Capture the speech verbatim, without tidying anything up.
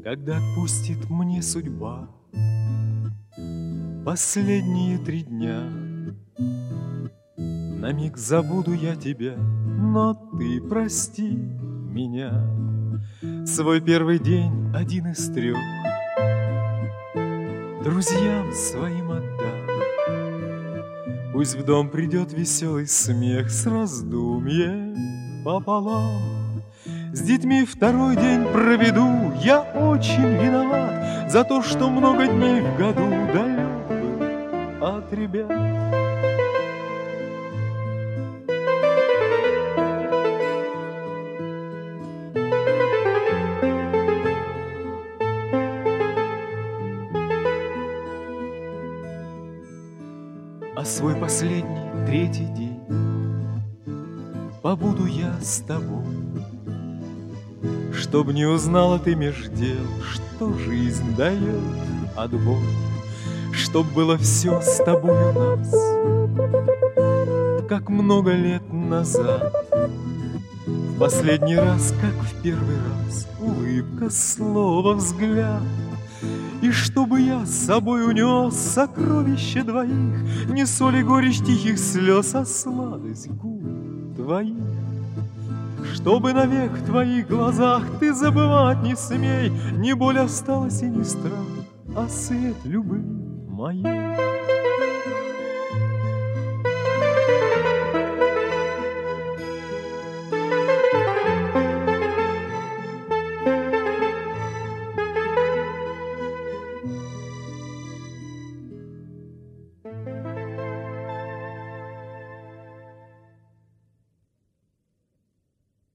Когда отпустит мне судьба последние три дня, на миг забуду я тебя, но ты прости меня. Свой первый день один из трех друзьям своим отдам. Пусть в дом придет веселый смех с раздумьем пополам. С детьми второй день проведу, я очень виноват за то, что много дней в году далек был от ребят. А свой последний третий день побуду я с тобой, чтоб не узнала ты меж дел, что жизнь дает отбой, чтоб было все с тобой у нас, как много лет назад. В последний раз, как в первый раз, улыбка, слово, взгляд. И чтобы я с собой унес сокровища двоих, не соль и горечь тихих слез, а сладость губ твоих. Чтобы навек в твоих глазах ты забывать не смей, не боль осталась и не страх, а свет любви моей.